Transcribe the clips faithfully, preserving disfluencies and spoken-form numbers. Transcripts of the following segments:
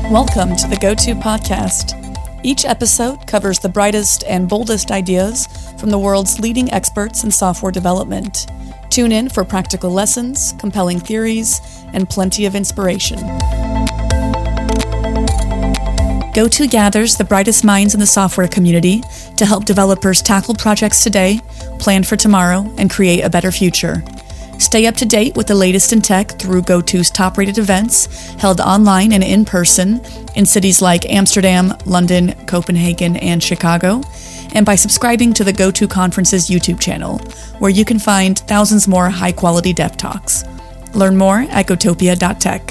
Welcome to the Go-To Podcast. Each episode covers the brightest and boldest ideas from the world's leading experts in software development. Tune in for practical lessons, compelling theories, and plenty of inspiration. Go-To gathers the brightest minds in the software community to help developers tackle projects today, plan for tomorrow, and create a better future. Stay up to date with the latest in tech through Go-To's top-rated events held online and in person in cities like Amsterdam, London, Copenhagen, and Chicago, and by subscribing to the Go-To Conference's YouTube channel, where you can find thousands more high-quality dev talks. Learn more at gotopia dot tech.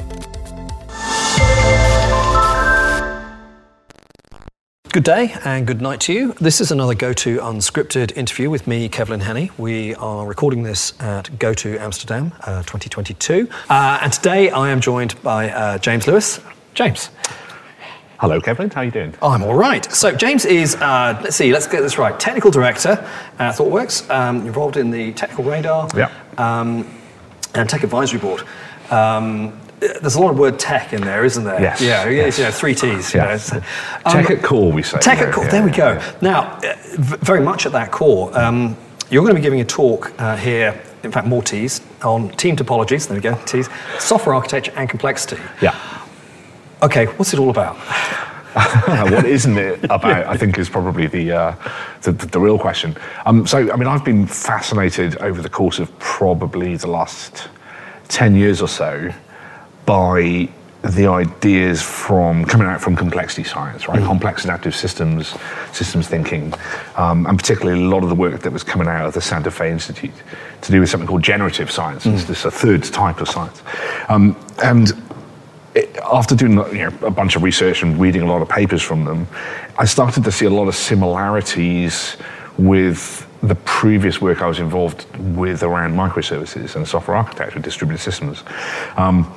Good day and good night to you. This is another Go-To Unscripted interview with me, Kevlin Henney. We are recording this at Go-To Amsterdam uh, twenty twenty-two. Uh, and today I am joined by uh, James Lewis. James. Hello, Kevlin. How are you doing? I'm all right. So James is, uh, let's see, let's get this right, technical director at ThoughtWorks, um, involved in the technical radar yeah. um, and tech advisory board. Um, There's a lot of word tech in there, isn't there? Yes. Yeah, yes. You know, three T's. You yes. know. Tech um, at core, we say. Tech at core, yeah, there we go. Yeah. Now, uh, v- very much at that core, um, you're going to be giving a talk uh, here, in fact, more T's, on team topologies, there we go, T's, software architecture and complexity. Yeah. Okay, what's it all about? What isn't it about, I think, is probably the, uh, the, the the real question. Um, so, I mean, I've been fascinated over the course of probably the last ten years or so by the ideas from coming out from complexity science, right? Mm. Complex adaptive systems, systems thinking, um, and particularly a lot of the work that was coming out of the Santa Fe Institute to do with something called generative science. Mm. It's this a third type of science. Um, and it, after doing you know, a bunch of research and reading a lot of papers from them, I started to see a lot of similarities with the previous work I was involved with around microservices and software architecture, distributed systems. Um,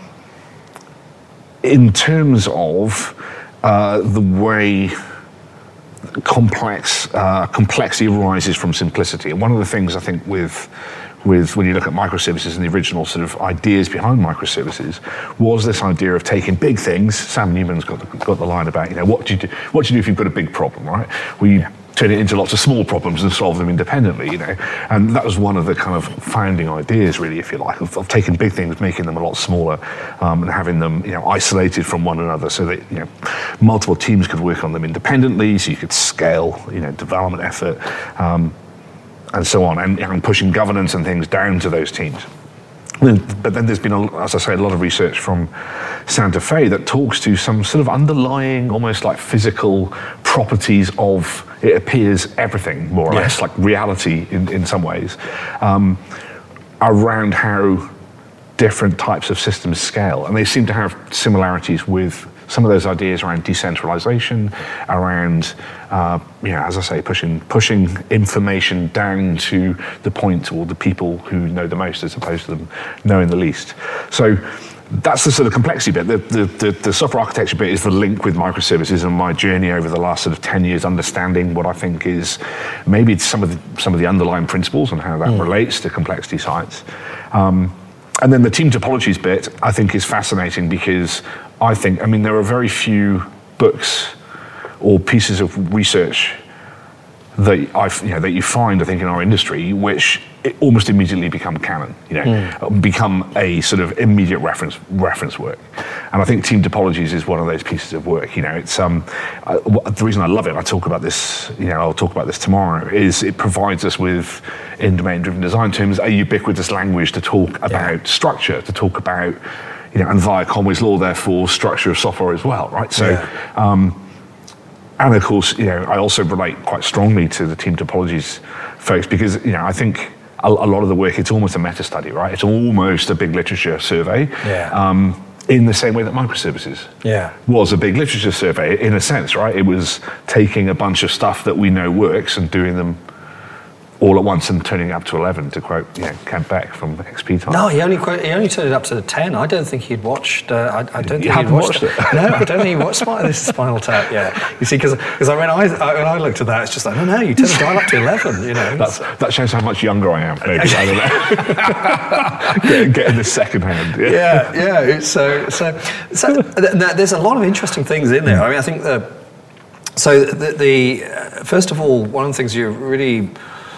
in terms of uh, the way complex uh, complexity arises from simplicity. And one of the things I think with with when you look at microservices and the original sort of ideas behind microservices was this idea of taking big things. Sam Newman's got the, got the line about, you know, what do you do, what do you do if you've got a big problem, right? Well, you turn it into lots of small problems and solve them independently, you know. And that was one of the kind of founding ideas, really, if you like, of, of taking big things, making them a lot smaller, um, and having them, you know, isolated from one another, so that you know multiple teams could work on them independently, so you could scale, you know, development effort, um, and so on, and, and pushing governance and things down to those teams. But then there's been, a, as I say, a lot of research from Santa Fe that talks to some sort of underlying, almost like physical properties of, it appears, everything, more or yes. less, like reality in, in some ways, um, around how different types of systems scale. And they seem to have similarities with some of those ideas around decentralization, around, uh, you know, as I say, pushing pushing information down to the point or the people who know the most as opposed to them knowing the least. So that's the sort of complexity bit. The, the, the, the software architecture bit is the link with microservices and my journey over the last sort of ten years understanding what I think is maybe some of the, some of the underlying principles and how that mm. relates to complexity science. Um, and then the team topologies bit, I think, is fascinating because I think, I mean, there are very few books or pieces of research that I, you know, that you find, I think, in our industry, which it almost immediately become canon, you know, mm. become a sort of immediate reference reference work. And I think team topologies is one of those pieces of work. You know, it's um, uh, the reason I love it. I talk about this, you know, I'll talk about this tomorrow. Is it provides us with, in domain-driven design terms, a ubiquitous language to talk about yeah. structure, to talk about, you know, and via Conway's law, therefore, structure of software as well, right? So. Yeah. Um, And of course, you know, I also relate quite strongly to the team topologies folks because, you know, I think a, a lot of the work, it's almost a meta study, right? It's almost a big literature survey. Yeah. Um, in the same way that microservices yeah. was a big literature survey, in a sense, right? It was taking a bunch of stuff that we know works and doing them all at once and turning it up to eleven, to quote you know, Kent Beck from X P time. No, he only he only turned it up to ten. I don't think he'd watched. Uh, I, I don't You think he'd haven't watched, watched it? No, I don't think he watched Spinal, this is Spinal Tap. Yeah, you see, because because when I when I looked at that, it's just like, no, no, you turned the dial up to eleven. You know, That's, that shows how much younger I am. Maybe I don't know. Get, getting this second hand. Yeah, yeah, yeah. It's so so so. Th- th- there's a lot of interesting things in there. I mean, I think the so the, the uh, first of all, one of the things you're really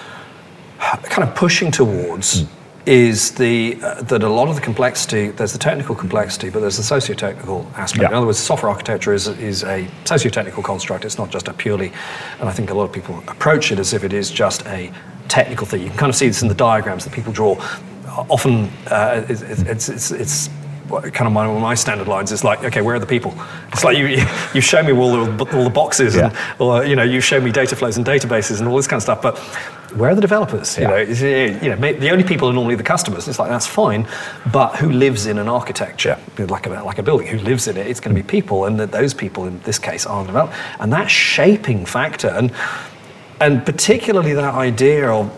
kind of pushing towards mm. is the uh, that a lot of the complexity, there's the technical complexity, but there's the socio-technical aspect. Yeah. In other words, software architecture is is a socio-technical construct. It's not just a purely, and I think a lot of people approach it as if it is just a technical thing. You can kind of see this in the diagrams that people draw. Often, uh, it's, it's, it's, it's kind of my, one of my standard lines is like, okay, where are the people? It's like you you, you show me all the, all the boxes, yeah. and or you know you show me data flows and databases and all this kind of stuff, but where are the developers? Yeah. You know, you know, the only people are normally the customers. It's like, that's fine, but who lives in an architecture like a like a building? Who lives in it? It's going to be people, and that those people in this case are developers, and that shaping factor, and and particularly that idea of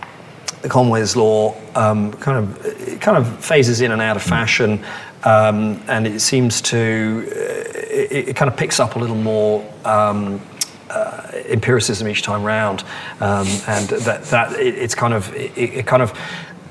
Conway's law um, kind of it kind of phases in and out of fashion, um, and it seems to uh, it, it kind of picks up a little more um, uh, empiricism each time round, um, and that that it, it's kind of it, it kind of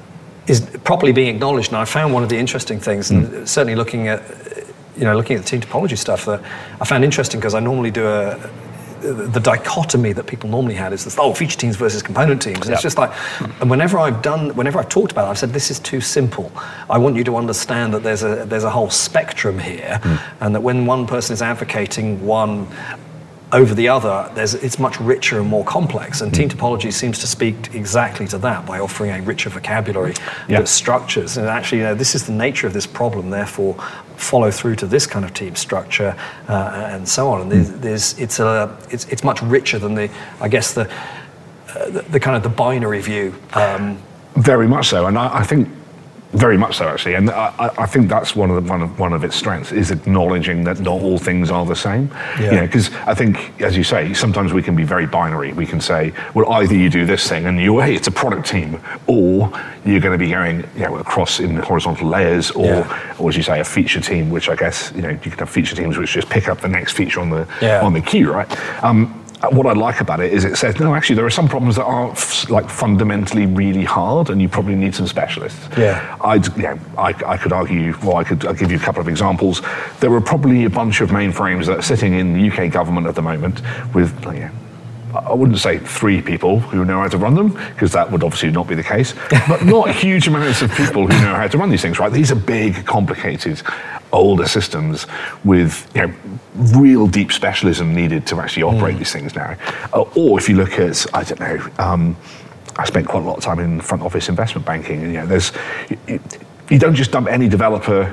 is properly being acknowledged. And I found one of the interesting things, mm. and certainly looking at you know looking at the team topology stuff, that I found interesting because I normally do a the dichotomy that people normally had is this, oh, feature teams versus component teams. And yep. It's just like, and whenever I've done, whenever I've talked about it, I've said, this is too simple. I want you to understand that there's a there's a whole spectrum here, mm. and that when one person is advocating one over the other, there's, it's much richer and more complex. And mm. team topology seems to speak exactly to that by offering a richer vocabulary yep. that structures. And actually, you know, this is the nature of this problem, therefore follow through to this kind of team structure uh, and so on. And there's, there's, it's a, it's, it's much richer than the, I guess the, uh, the, the kind of the binary view. Um, Very much so, and I, I think very much so actually, and I, I think that's one of the, one of one of its strengths is acknowledging that not all things are the same. Yeah. You know, because I think, as you say, sometimes we can be very binary. We can say, well, either you do this thing and you, hey, it's a product team, or you're going to be going, you know, across in horizontal layers, or, yeah. or as you say, a feature team, which I guess you know you can have feature teams which just pick up the next feature on the yeah. on the queue, right? Um, What I like about it is it says, no, actually, there are some problems that are f- like fundamentally really hard, and you probably need some specialists. Yeah. I'd, you know, I, I could argue, well, I could I'll give you a couple of examples. There are probably a bunch of mainframes that are sitting in the U K government at the moment with, you know, I wouldn't say three people who know how to run them, because that would obviously not be the case, but not huge amounts of people who know how to run these things, right? These are big, complicated, older systems with, you know, real deep specialism needed to actually operate mm. these things now. Uh, or if you look at, I don't know, um, I spent quite a lot of time in front office investment banking, and you know, there's, you, you don't just dump any developer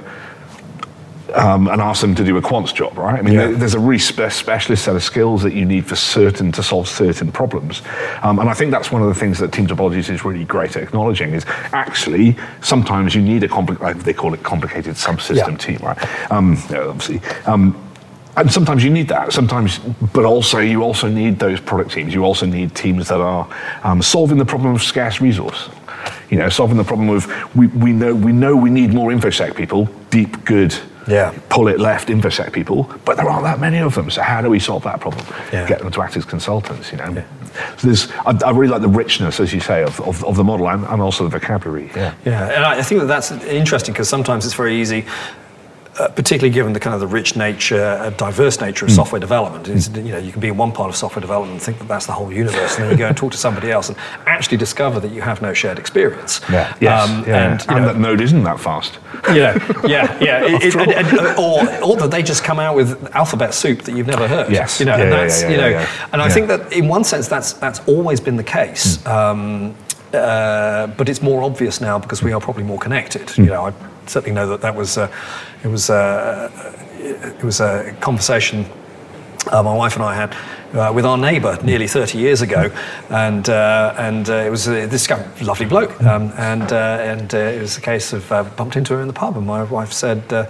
Um, and ask them to do a quant's job, right? I mean, yeah. there, there's a really spe- specialist set of skills that you need for certain to solve certain problems, um, and I think that's one of the things that team topologies is really great at acknowledging. Is actually sometimes you need a complicated, they call it complicated subsystem yeah. team, right? Um, yeah, obviously. Um, And sometimes you need that. Sometimes, but also you also need those product teams. You also need teams that are um, solving the problem of scarce resource. You know, solving the problem of we, we know we know we need more InfoSec people, deep, good, yeah. pull it left InfoSec people, but there aren't that many of them. So how do we solve that problem? Yeah. Get them to act as consultants. You know, yeah. so there's I, I really like the richness, as you say, of of, of the model and, and also the vocabulary. Yeah, yeah, and I think that that's interesting because sometimes it's very easy. Uh, particularly given the kind of the rich nature, uh, diverse nature of mm. software development. It's, you know, you can be in one part of software development and think that that's the whole universe, and then you go and talk to somebody else and actually discover that you have no shared experience. Yeah. Yes. Um, yeah. And, you and know, that node isn't that fast. Yeah, yeah, yeah. It, it, and, and, or, or that they just come out with alphabet soup that you've never heard. Yes. You know, yeah, and yeah, that's yeah, you know, yeah, yeah. and I yeah. think that in one sense that's that's always been the case. Mm. Um, uh, but it's more obvious now because we are probably more connected. Mm. You know, I certainly know that that was uh, it was uh, it was a conversation uh, my wife and I had uh, with our neighbour nearly thirty years ago, and uh, and uh, it was uh, this guy, lovely bloke, um, and uh, and uh, it was a case of uh, bumped into her in the pub, and my wife said, uh,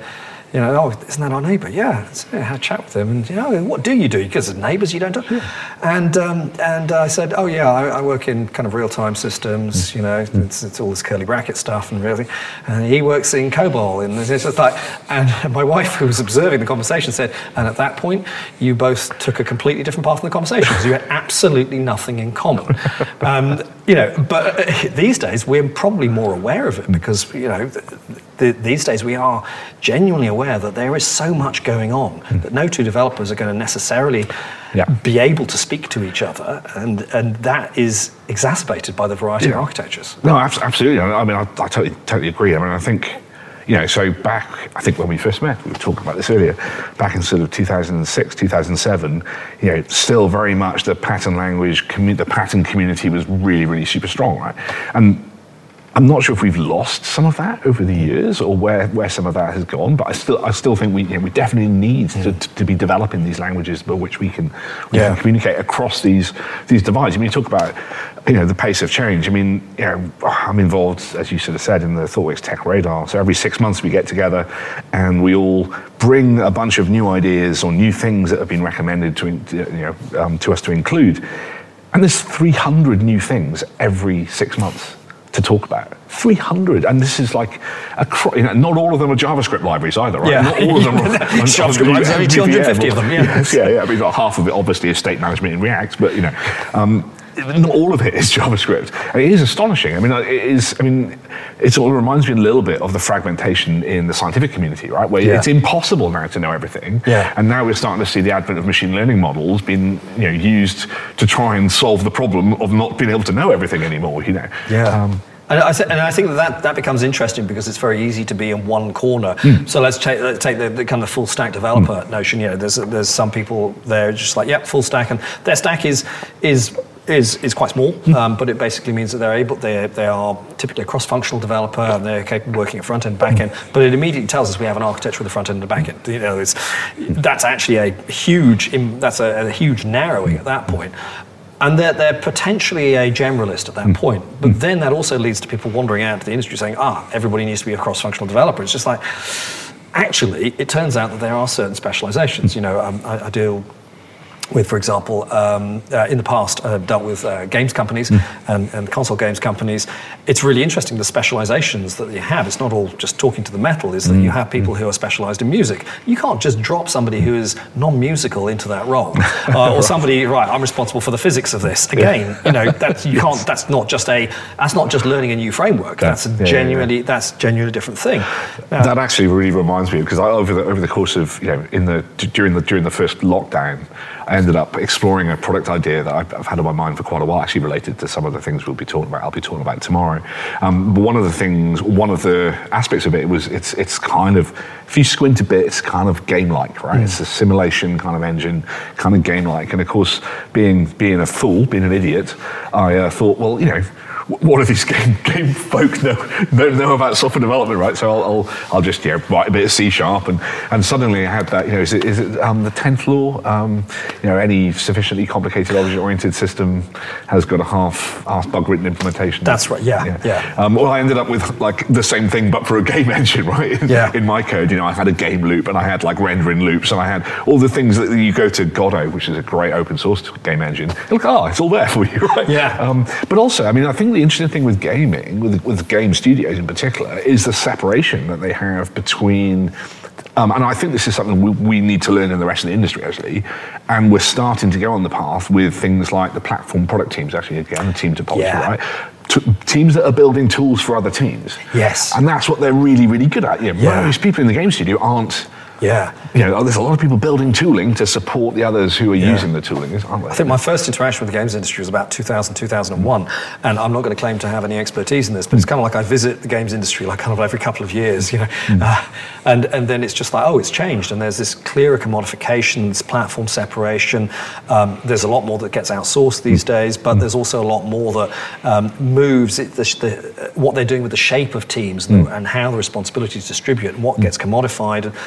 you know, oh, isn't that our neighbour? Yeah, so I had a chat with him, and you know, what do you do? Because as neighbours, you don't do. Yeah. And um, and I said, oh yeah, I, I work in kind of real-time systems. Mm. You know, mm. it's, it's all this curly bracket stuff and everything. And he works in COBOL, and it's just like. And my wife, who was observing the conversation, said, and at that point, you both took a completely different path in the conversation because you had absolutely nothing in common. um, you know, but these days we're probably more aware of it because you know. The, the, these days we are genuinely aware that there is so much going on mm. that no two developers are going to necessarily yeah. be able to speak to each other, and, and that is exacerbated by the variety yeah. of architectures. No, absolutely. I mean, I, I totally, totally agree. I mean, I think, you know, so back, I think when we first met, we were talking about this earlier, back in sort of two thousand six, two thousand seven, you know, still very much the pattern language, commu- the pattern community was really, really super strong, right? And I'm not sure if we've lost some of that over the years or where, where some of that has gone, but I still I still think we you know, we definitely need mm. to, to be developing these languages by which we can we yeah. can communicate across these these divides. I mean, you talk about you know the pace of change. I mean, you know, I'm involved, as you sort of said, in the ThoughtWorks Tech Radar. So every six months we get together and we all bring a bunch of new ideas or new things that have been recommended to you know um, to us to include. And there's three hundred new things every six months. To talk about three hundred, and this is like a you know, not all of them are JavaScript libraries either, right? Yeah. Not all of them are JavaScript libraries. Only two hundred fifty of them. Yeah, yes, yeah, yeah. I mean, like half of it obviously is state management in React, but you know, um, not all of it is JavaScript. And it is astonishing. I mean, it is. I mean, it all reminds me a little bit of the fragmentation in the scientific community, right? Where yeah. it's impossible now to know everything. Yeah. And now we're starting to see the advent of machine learning models being, you know, used to try and solve the problem of not being able to know everything anymore. You know. Yeah. Um, And I, th- and I think that, that that becomes interesting because it's very easy to be in one corner. Mm. So let's take, let's take the, the kind of full stack developer mm. notion. You know, there's there's some people there just like, yep, full stack, and their stack is is is is quite small, mm. um, but it basically means that they're able they they are typically a cross-functional developer and they're capable of working at front end, back end. Mm. But it immediately tells us we have an architecture with a front end and a back end. You know, it's that's actually a huge that's a, a huge narrowing at that point. And they're, they're potentially a generalist at that mm. point. But mm. then that also leads to people wandering out to the industry saying, ah, everybody needs to be a cross-functional developer. It's just like, actually, it turns out that there are certain specializations. You know, um, I, I deal with, for example, um, uh, in the past, I've dealt with uh, games companies mm. and, and console games companies. It's really interesting, the specializations that you have. It's not all just talking to the metal, is that mm. you have people mm. who are specialized in music. You can't just drop somebody who is non-musical into that role. Uh, or somebody, right, I'm responsible for the physics of this. Again, yeah. you know, that's, you can't, that's not just a, that's not just learning a new framework. That's a yeah, genuinely, yeah, yeah. that's genuinely different thing. Now, that actually really reminds me, because I, over the over the course of, you know, in the, during the, during the first lockdown, I ended up exploring a product idea that I've, I've had on my mind for quite a while, actually related to some of the things we'll be talking about. I'll be talking about tomorrow. Um, but one of the things, one of the aspects of it was it's it's kind of, if you squint a bit, it's kind of game-like, right? Mm. It's a simulation kind of engine, kind of game-like. And of course, being being a fool, being an idiot, I uh, thought, well, you know, what do these game, game folk know, know know about software development, right? So I'll I'll, I'll just you know, write a bit of C sharp, and, and suddenly I had that. You know, is it is it um, the tenth law? Um, you know, any sufficiently complicated object-oriented system has got a half half bug-written implementation. That's right. Yeah, yeah. yeah. Um, well, I ended up with like the same thing, but for a game engine, right? Yeah. In my code, you know, I had a game loop, and I had like rendering loops, and I had all the things that you go to Godot, which is a great open source game engine. Look, ah, oh, it's all there for you, right? Yeah. Um, but also, I mean, I think the interesting thing with gaming, with with game studios in particular, is the separation that they have between, um, and I think this is something we, we need to learn in the rest of the industry, actually, and we're starting to go on the path with things like the platform product teams, actually, again, the team topology, yeah. right? T- teams that are building tools for other teams. Yes. And that's what they're really, really good at. You know, yeah. Most people in the game studio aren't, Yeah, you know, there's a lot of people building tooling to support the others who are yeah. using the tooling. Aren't I think my first interaction with the games industry was about two thousand, two thousand one, and I'm not going to claim to have any expertise in this, but mm. it's kind of like I visit the games industry like kind of every couple of years, you know, mm. uh, and and then it's just like, oh, it's changed, and there's this clearer commodification, this platform separation. Um, there's a lot more that gets outsourced these mm. days, but mm. there's also a lot more that um, moves it, the, the, what they're doing with the shape of teams and, mm. the, and how the responsibilities distribute and what mm. gets commodified, and that whole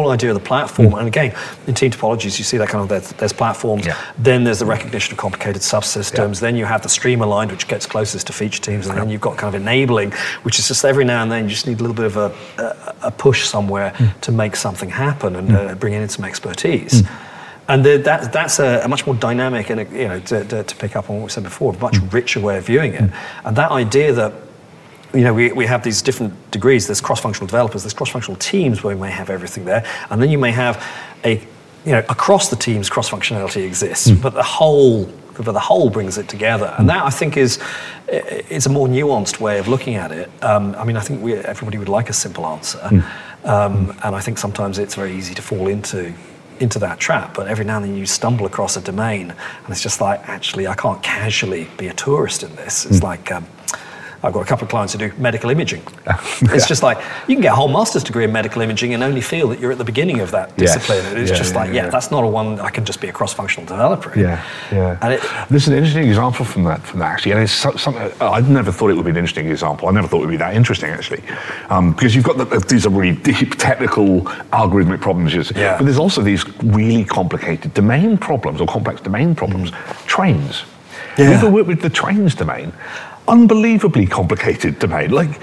whole idea of the platform, mm. and again, in team topologies, you see that kind of, there's, there's platforms, yeah. then there's the recognition of complicated subsystems, yeah. then you have the stream aligned, which gets closest to feature teams, and yeah. then you've got kind of enabling, which is just every now and then you just need a little bit of a, a, a push somewhere mm. to make something happen and mm. uh, bring in some expertise. Mm. And the, that, that's a, a much more dynamic, and you know, to, to, to pick up on what we said before, a much richer way of viewing it. And that idea that, you know, we, we have these different degrees. There's cross-functional developers, there's cross-functional teams where we may have everything there, and then you may have a, you know, across the teams, cross-functionality exists, mm. but the whole, but the whole brings it together. And that, I think, is is a more nuanced way of looking at it. Um, I mean, I think we, everybody would like a simple answer, mm. um, and I think sometimes it's very easy to fall into. into that trap, but every now and then you stumble across a domain and it's just like, actually, I can't casually be a tourist in this. It's mm. like, um, I've got a couple of clients who do medical imaging. yeah. It's just like, you can get a whole master's degree in medical imaging and only feel that you're at the beginning of that discipline. Yes. It's yeah, just yeah, like, yeah, yeah, that's not a one I can just be a cross-functional developer in. Yeah, yeah. And it, There's an interesting example from that, from that actually, and it's something, I've never thought it would be an interesting example. I never thought it would be that interesting, actually. Um, because you've got the, these are really deep technical algorithmic problems, yeah. but there's also these really complicated domain problems, or complex domain problems. Mm. Trains. Yeah. You ever worked with the trains domain? Unbelievably complicated domain. Like,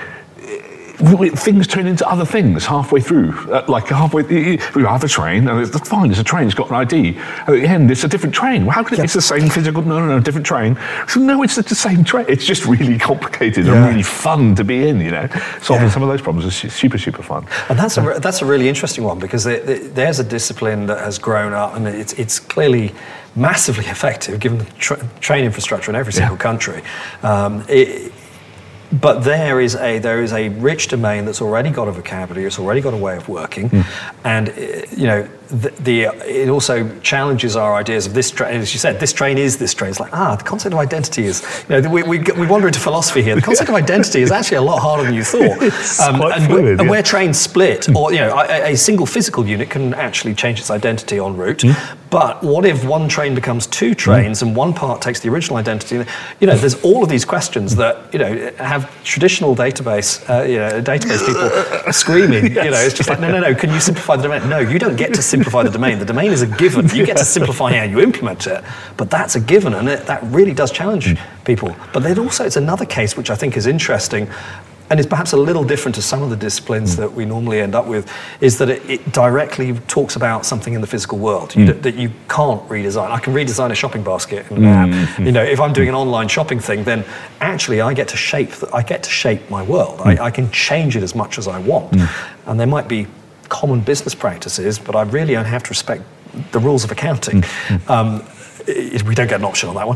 things turn into other things halfway through. Uh, like halfway, we have a train, and it's fine. It's a train. It's got an I D. At the end, it's a different train. Well, how can it? Yep. It's the same physical. No, no, no, different train. So no, it's the same train. It's just really complicated yeah. and really fun to be in. You know, solving yeah. some of those problems is super, super fun. And that's a that's a really interesting one, because it, it, there's a discipline that has grown up, and it's it's clearly massively effective given the tra- train infrastructure in every single yeah. country. Um, it, But there is a there is a rich domain that's already got a vocabulary, it's already got a way of working, mm. and you know the, the it also challenges our ideas of this train. As you said, this train is this train. It's like ah, the concept of identity is. You know, we we, we wander into philosophy here. The concept of identity is actually a lot harder than you thought. It's um, quite and, fluid, and yeah. where trains split, or you know, a, a single physical unit can actually change its identity en route. Mm. But what if one train becomes two trains mm. and one part takes the original identity? You know, there's all of these questions that you know have traditional database, uh, you know, database people screaming. Yes. You know, it's just like, no, no, no. Can you simplify the domain? No, you don't get to simplify the domain. The domain is a given. You get to simplify how you implement it, but that's a given, and it, that really does challenge mm. people. But then also, it's another case which I think is interesting, and is perhaps a little different to some of the disciplines mm. that we normally end up with, is that it, it directly talks about something in the physical world mm. that, that you can't redesign. I can redesign a shopping basket in an mm. app. You know, if I'm doing an online shopping thing, then actually I get to shape. The, I get to shape my world. Mm. I, I can change it as much as I want, mm. and there might be common business practices, but I really only have to respect the rules of accounting. Mm. Um, We don't get an option on that one.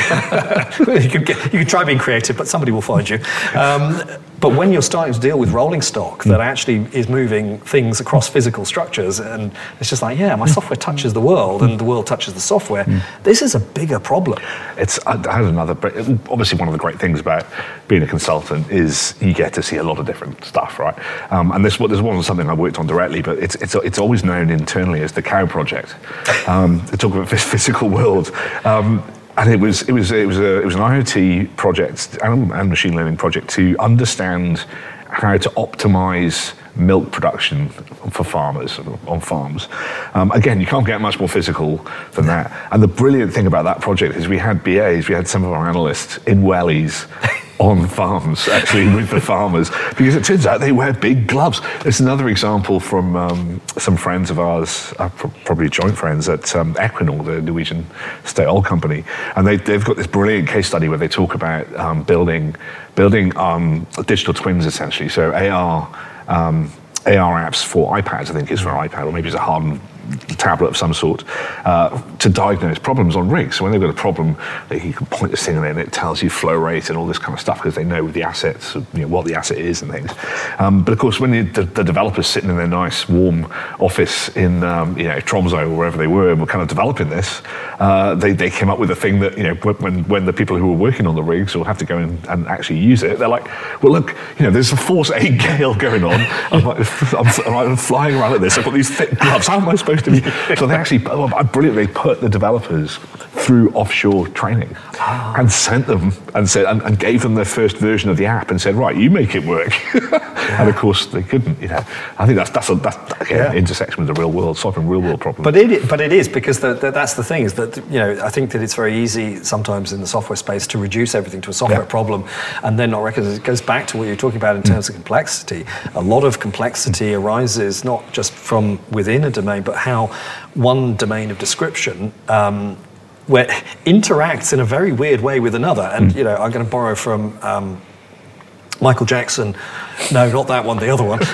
you, can get, you can try being creative, but somebody will find you. Um, but when you're starting to deal with rolling stock that actually is moving things across physical structures, and it's just like, yeah, my software touches the world and the world touches the software, this is a bigger problem. It's I had another, obviously one of the great things about being a consultant is you get to see a lot of different stuff, right? Um, and this, this wasn't something I worked on directly, but it's it's it's always known internally as the COW project. Um, they talk about physical world. Um, And it was it was it was a it was an IoT project and, and machine learning project to understand how to optimize milk production for farmers on farms. Um, again, you can't get much more physical than that. And the brilliant thing about that project is we had B As, we had some of our analysts in wellies on farms, actually, with the farmers, because it turns out they wear big gloves. It's another example from um, some friends of ours, uh, probably joint friends at um, Equinor, the Norwegian state oil company, and they, they've got this brilliant case study where they talk about um, building building um, digital twins, essentially. So A R um, A R apps for iPads, I think is for an iPad, or maybe it's a hardened tablet of some sort, uh, to diagnose problems on rigs. So when they've got a problem, they, you can point this thing in and it tells you flow rate and all this kind of stuff because they know the assets, you know, what the asset is and things. Um, but of course, when the, the, the developers sitting in their nice warm office in um, you know Tromsø or wherever they were and were kind of developing this, uh, they, they came up with a thing that, you know, when when the people who were working on the rigs will have to go in and actually use it, they're like, well, look, you know, there's a force eight gale going on. I'm, like, I'm, I'm flying around at this. I've got these thick gloves. How am I supposed to be? So they actually, brilliantly put the developers through offshore training oh. and sent them and said and, and gave them their first version of the app and said, right, you make it work. yeah. And of course they couldn't. You know, I think that's that's a that's again, yeah. intersection with the real world, solving real world problems. But it but it is because the, the, that's the thing is that you know I think that it's very easy sometimes in the software space to reduce everything to a software yeah. problem and then not recognize it. Goes back to what you're talking about in terms mm. of complexity. A lot of complexity mm. arises not just from within a domain, but how one domain of description um, where interacts in a very weird way with another. And, mm. you know, I'm going to borrow from um, Michael Jackson. No, not that one, the other one.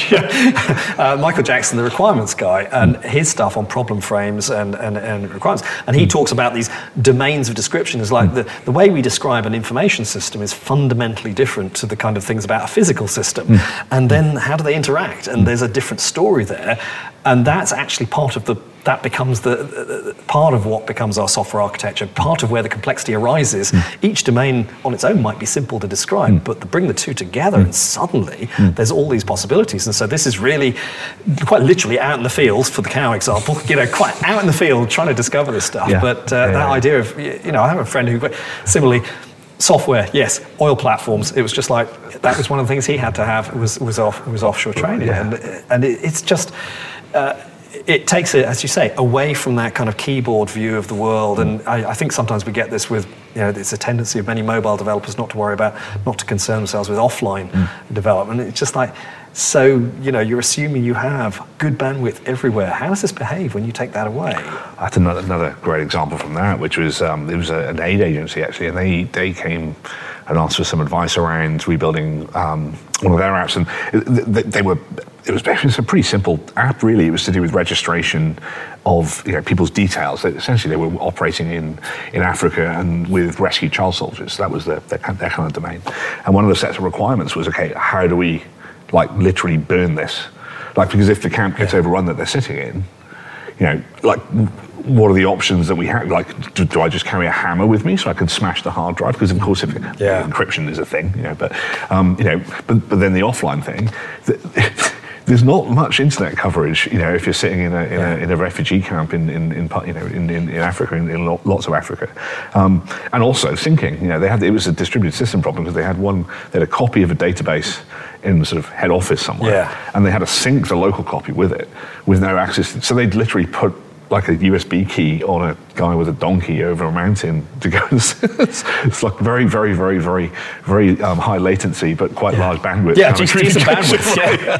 uh, Michael Jackson, the requirements guy, and his stuff on problem frames and, and, and requirements. And he mm. talks about these domains of description as like mm. the, the way we describe an information system is fundamentally different to the kind of things about a physical system. Mm. And then how do they interact? And there's a different story there. And that's actually part of the, that becomes the, the part of what becomes our software architecture, part of where the complexity arises. Mm. Each domain on its own might be simple to describe, mm. but to bring the two together mm. and suddenly mm. there's all these possibilities. And so this is really quite literally out in the field, for the cow example, you know, quite out in the field trying to discover this stuff. Yeah. But uh, yeah, that yeah. idea of, you know, I have a friend who similarly, software, yes. Oil platforms. It was just like that was one of the things he had to have. It was was off. It was offshore training, yeah. and and it, it's just uh, it takes it, as you say, away from that kind of keyboard view of the world. And I, I think sometimes we get this with, you know, it's a tendency of many mobile developers not to worry about, not to concern themselves with offline mm. development. It's just like, so, you know, you're assuming you have good bandwidth everywhere. How does this behave when you take that away? That's another, another great example from that, which was, um, it was a, an aid agency actually, and they, they came and asked for some advice around rebuilding um, one of their apps. And they, they were, it was, it was a pretty simple app really. It was to do with registration of, you know, people's details. Essentially, they were operating in, in Africa and with rescued child soldiers. That was their, their, their kind of domain. And one of the sets of requirements was, okay, how do we like literally burn this? Like, because if the camp gets yeah. overrun that they're sitting in, you know, like, what are the options that we have? Like, do, do I just carry a hammer with me so I can smash the hard drive? Because of course, if yeah. encryption is a thing, you know, but um, you know, but, but then the offline thing. The, There's not much internet coverage, you know, if you're sitting in a in, yeah. a, in a refugee camp in in, in you know in, in, in Africa, in, in lots of Africa, um, and also syncing. You know, they had it was a distributed system problem because they had one they had a copy of a database in the sort of head office somewhere, yeah. and they had to sync the local copy with it with no access. So they'd literally put like a U S B key on a guy with a donkey over a mountain to go. it's, it's like very, very, very, very, very um, high latency, but quite yeah. large bandwidth. Yeah, decreasing bandwidth.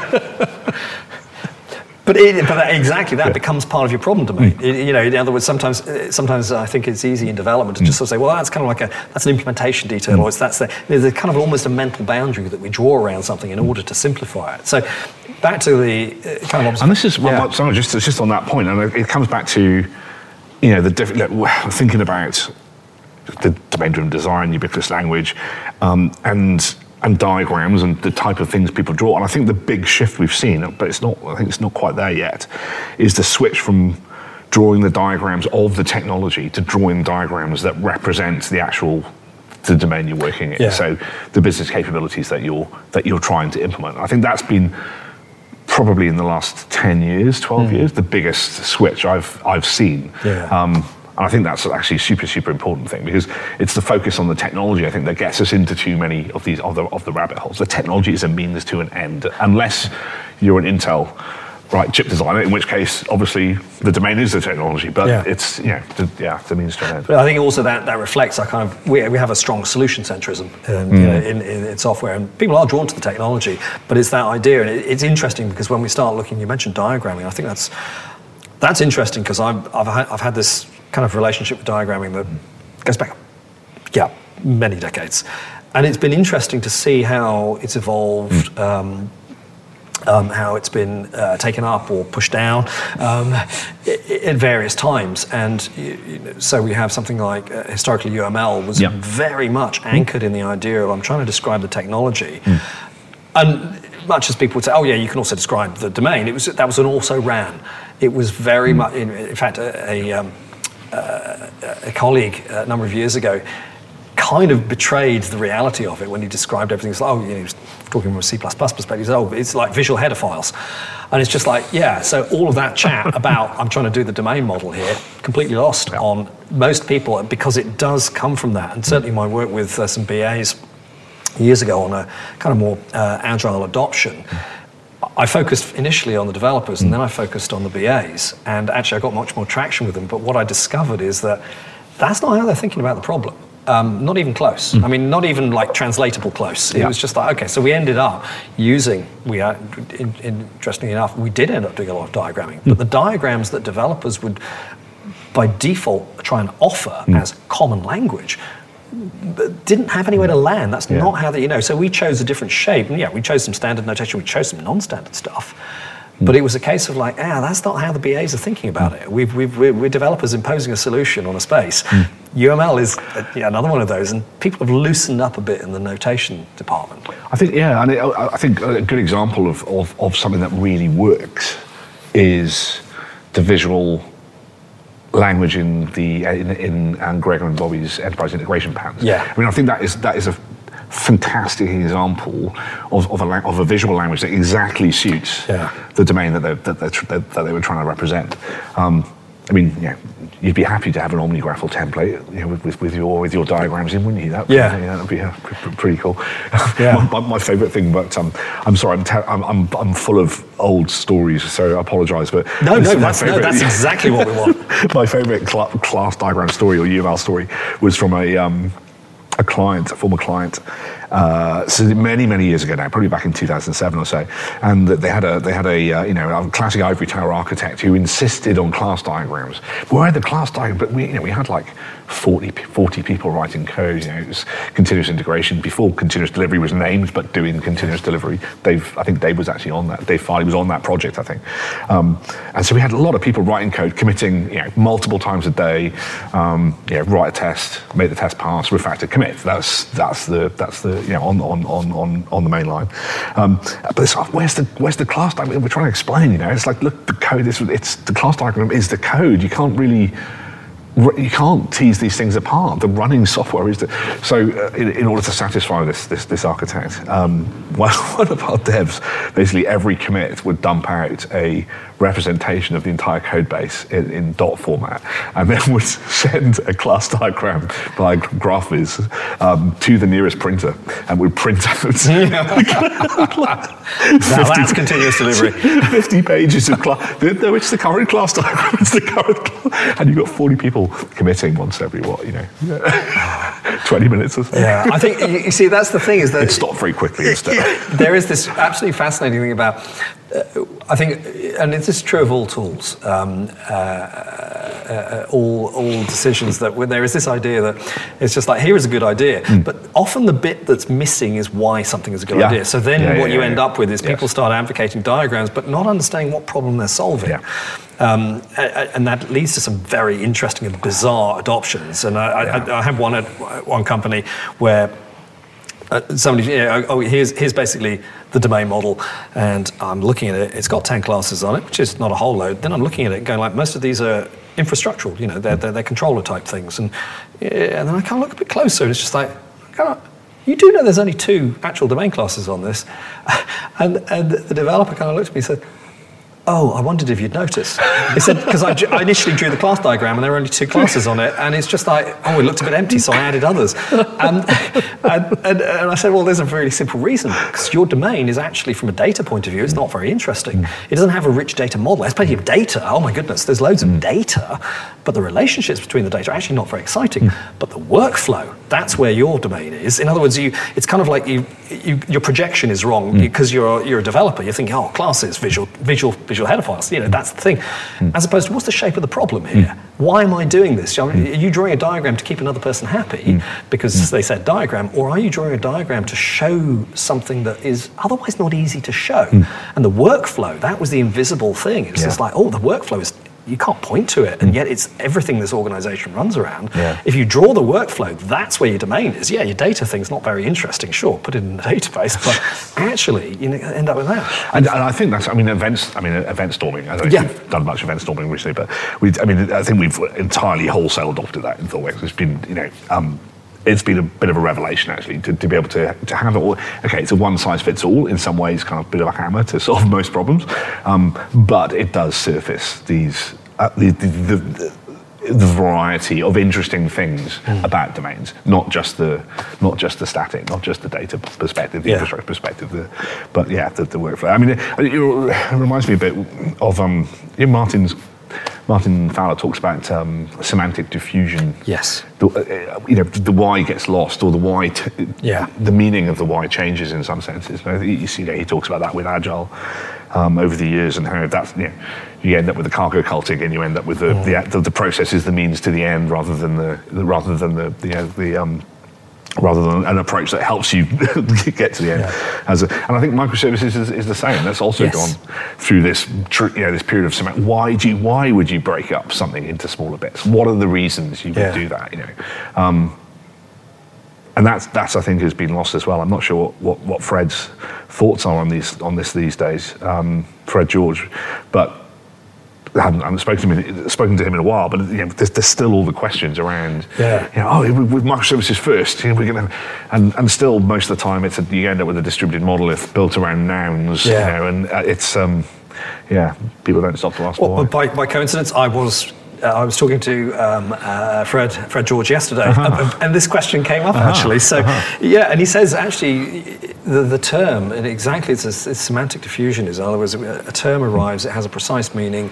Yeah. But, it, but that, exactly that yeah. becomes part of your problem domain. Mm. It, you know, in other words, sometimes, sometimes I think it's easy in development to mm. just sort of say, well, that's kind of like a that's an implementation detail, mm. or it's that's the, there's a kind of almost a mental boundary that we draw around something in order to simplify it. So, back to the uh, kind of and this is yeah. well, sorry, just just on that point, and it comes back to, you know, the different like, thinking about the domain-driven design, ubiquitous language, um, and. and diagrams and the type of things people draw. And I think the big shift we've seen, but it's not, I think it's not quite there yet, is the switch from drawing the diagrams of the technology to drawing diagrams that represent the actual the domain you're working in. Yeah. So the business capabilities that you're that you're trying to implement. I think that's been probably in the last ten years, twelve mm. years, the biggest switch I've I've seen. Yeah. Um, And I think that's actually a super, super important thing because it's the focus on the technology, I think, that gets us into too many of these of the, of the rabbit holes. The technology is a means to an end, unless you're an Intel, right, chip designer, in which case, obviously, the domain is the technology, but yeah. it's, you know, the, yeah, the means to an end. But I think also that, that reflects our kind of, we, we have a strong solution centrism um, mm. you know, in, in, in software, and people are drawn to the technology, but it's that idea, and it, it's interesting because when we start looking, you mentioned diagramming, I think that's, that's interesting because I've, I've, had, I've had this kind of relationship with diagramming that goes back, yeah, many decades. And it's been interesting to see how it's evolved, mm. um, um, how it's been uh, taken up or pushed down um, at various times. And you know, so we have something like, uh, historically U M L was yep. very much anchored mm. in the idea of I'm trying to describe the technology. Mm. And much as people would say, oh yeah, you can also describe the domain, it was that was an also ran. It was very mm. much, in, in fact, a, a um, Uh, a colleague uh, a number of years ago kind of betrayed the reality of it when he described everything. It's like, oh, you know, he was talking from a C plus plus perspective. He said, oh, it's like visual header files. And it's just like, yeah, so all of that chat about I'm trying to do the domain model here, completely lost yeah. on most people, because it does come from that. And certainly my work with uh, some B As years ago on a kind of more uh, agile adoption, I focused initially on the developers and then I focused on the B As. And actually I got much more traction with them. But what I discovered is that that's not how they're thinking about the problem. Um, not even close. Mm. I mean, not even like translatable close. It yeah. was just like, okay, so we ended up using, we are, in, interestingly enough, we did end up doing a lot of diagramming, mm. but the diagrams that developers would, by default, try and offer mm. as common language, didn't have anywhere to land. That's yeah. not how they, you know, so we chose a different shape. And yeah, we chose some standard notation, we chose some non-standard stuff. But it was a case of like, ah, that's not how the B As are thinking about it. We've, we've, we're developers imposing a solution on a space. Mm. U M L is uh, yeah, another one of those, and people have loosened up a bit in the notation department. I think, yeah, and it, I think a good example of, of, of something that really works is the visual language in the in, in Anne Gregor and Bobby's enterprise integration patterns. Yeah. I mean, I think that is that is a fantastic example of, of, a, of a visual language that exactly suits yeah. the domain that they, that, they, that they were trying to represent. Um, I mean, yeah, you'd be happy to have an OmniGraffle template, you know, with, with, with your with your diagrams in, wouldn't you? That, yeah, yeah, that'd be uh, pretty, pretty cool. Yeah. my, my favourite thing, but um, I'm sorry, I'm, ter- I'm I'm I'm full of old stories, so I apologise, but no, no, that's, no, that's exactly what we want. My favourite cl- class diagram story or U M L story was from a. Um, a client, a former client, uh, so many, many years ago now, probably back in two thousand seven or so, and they had a, they had a, uh, you know, a classic ivory tower architect who insisted on class diagrams. Where the class diagram, but we, you know, we had like forty, forty people writing code. You know, it was continuous integration before continuous delivery was named, but doing continuous delivery. Dave, I think Dave was actually on that. Dave Farley was on that project, I think. Um, and so we had a lot of people writing code, committing, you know, multiple times a day. Um, you know, write a test, make the test pass, refactor, commit. That's that's the that's the you know on on on on, on the main line. Um, but it's like, where's the where's the class diagram? We're trying to explain. You know, it's like, look, the code is it's the class diagram is the code. You can't really. You can't tease these things apart. The running software is the, so. Uh, in, in order to satisfy this this, this architect, um, one, one of our devs, basically every commit would dump out a representation of the entire code base in, in dot format, and then would send a class diagram by GraphViz um, to the nearest printer, and would print out. Now that's continuous delivery. Fifty pages of class. No, it's the current class diagram. It's the current, class, and you've got forty people committing once every what you know, twenty minutes or so. Yeah, I think you see that's the thing is that it stopped very quickly. Instead, there is this absolutely fascinating thing about. Uh, I think, and this is true of all tools, um, uh, uh, all all decisions. That when there is this idea that it's just like here is a good idea, mm. but often the bit that's missing is why something is a good yeah. idea. So then yeah, what yeah, you yeah, end yeah. up with is yes. people start advocating diagrams, but not understanding what problem they're solving. Yeah. Um, and that leads to some very interesting and bizarre adoptions. And I, yeah. I, I have one at one company where uh, somebody, you know, oh, here's here's basically the domain model, and I'm looking at it. It's got ten classes on it, which is not a whole load. Then I'm looking at it, going like, most of these are infrastructural. You know, they're they're, they're controller type things, and and then I kind of look a bit closer, and it's just like, kind of, you do know there's only two actual domain classes on this, and and the developer kind of looked at me and said, oh, I wondered if you'd notice. He said, because I, I initially drew the class diagram and there were only two classes on it, and it's just like, oh, it looked a bit empty, so I added others. And, and, and, and I said, well, there's a really simple reason, because your domain is actually, from a data point of view, it's not very interesting. It doesn't have a rich data model. It has plenty of data. Oh my goodness, there's loads of data, but the relationships between the data are actually not very exciting. But the workflow, that's where your domain is. In other words, you, it's kind of like you, you, your projection is wrong because you're you're a developer. You're thinking, oh, classes, visual, visual, visual header files. You know, that's the thing. Mm. As opposed to, what's the shape of the problem here? Mm. Why am I doing this? Are you drawing a diagram to keep another person happy mm. because mm. they said diagram, or are you drawing a diagram to show something that is otherwise not easy to show? Mm. And the workflow, that was the invisible thing. It's yeah. just like, oh, the workflow is. You can't point to it, and yet it's everything this organization runs around. Yeah. If you draw the workflow, that's where your domain is. Yeah, your data thing's not very interesting, sure, put it in the database, but actually you end up with that. And, and I think that's, I mean, events, I mean, event storming. I don't know yeah. if you've done much event storming recently, but we, I mean, I think we've entirely wholesale adopted that in ThoughtWorks. It's been, you know, um, it's been a bit of a revelation actually to, to be able to, to have it all. Okay, it's a one size fits all in some ways, kind of a bit of a hammer to solve most problems, um, but it does surface these uh, the, the, the, the variety of interesting things mm. about domains, not just the not just the static, not just the data perspective, the yeah. infrastructure perspective, the, but yeah, the, the workflow. I mean, it, it reminds me a bit of um, you know, Martin's. Martin Fowler talks about um, semantic diffusion. Yes. The, uh, you know, the why gets lost, or the why, t- yeah. the meaning of the why changes in some senses. You see, you know, he talks about that with Agile um, over the years, and how that's, you know, you end up with the cargo culting, and you end up with the, mm. the, the process is the means to the end, rather than the, the rather than the the, you know, the um, rather than an approach that helps you get to the end. Yeah. As a, and I think microservices is, is the same. That's also yes. gone through this, you know, this period of semantic. Why do you, why would you break up something into smaller bits? What are the reasons you would yeah. do that? You know, um, and that's that's I think has been lost as well. I'm not sure what, what, what Fred's thoughts are on these on this these days, um, Fred George, but. I haven't, I haven't spoken, to him, spoken to him in a while, but you know, there's, there's still all the questions around. Yeah. You know, oh, with microservices first, you know, we're gonna, and and still most of the time it's a, you end up with a distributed monolith built around nouns. Yeah. You know, and it's um, yeah, people don't stop to ask well, why. By, by coincidence, I was. Uh, I was talking to um, uh, Fred Fred George yesterday, uh-huh. and, and this question came up uh-huh. actually. So, uh-huh. yeah, and he says actually the, the term, and exactly it's, a, it's semantic diffusion. Is in other words, a, a term arrives, it has a precise meaning.